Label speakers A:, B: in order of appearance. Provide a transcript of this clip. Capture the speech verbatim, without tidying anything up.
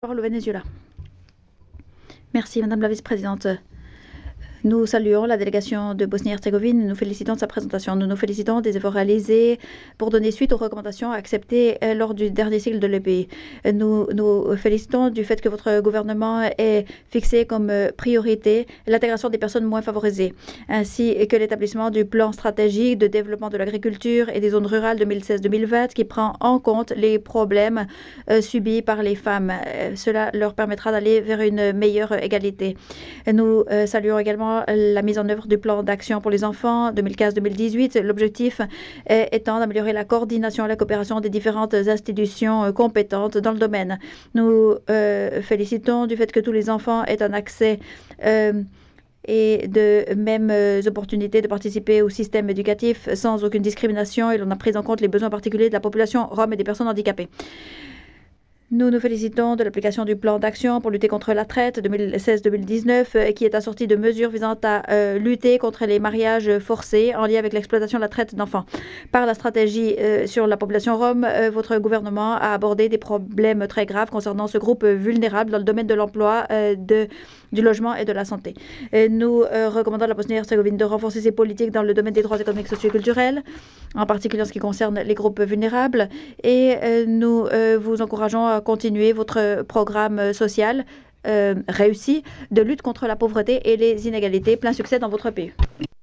A: Par le Venezuela. Merci, Madame la Vice-présidente. Nous saluons la délégation de Bosnie-Herzégovine. Nous félicitons de sa présentation. Nous nous félicitons des efforts réalisés pour donner suite aux recommandations acceptées lors du dernier cycle de l'E P I. Nous nous félicitons du fait que votre gouvernement ait fixé comme priorité l'intégration des personnes moins favorisées, ainsi que l'établissement du plan stratégique de développement de l'agriculture et des zones rurales deux mille seize deux mille vingt qui prend en compte les problèmes euh, subis par les femmes. Euh, cela leur permettra d'aller vers une meilleure égalité. Nous euh, saluons également la mise en œuvre du plan d'action pour les enfants deux mille quinze deux mille dix-huit, l'objectif étant d'améliorer la coordination et la coopération des différentes institutions compétentes dans le domaine. Nous euh, félicitons du fait que tous les enfants aient un accès euh, et de mêmes opportunités de participer au système éducatif sans aucune discrimination, et l'on a pris en compte les besoins particuliers de la population rome et des personnes handicapées. Nous nous félicitons de l'application du plan d'action pour lutter contre la traite deux mille seize deux mille dix-neuf euh, qui est assorti de mesures visant à euh, lutter contre les mariages forcés en lien avec l'exploitation de la traite d'enfants. Par la stratégie euh, sur la population rome, euh, votre gouvernement a abordé des problèmes très graves concernant ce groupe vulnérable dans le domaine de l'emploi, euh, de, du logement et de la santé. Et nous euh, recommandons à la Bosnie-Herzégovine de renforcer ses politiques dans le domaine des droits économiques, sociaux et culturels, en particulier en ce qui concerne les groupes vulnérables, et euh, nous euh, vous encourageons à continuer votre programme social euh, réussi de lutte contre la pauvreté et les inégalités. Plein succès dans votre pays.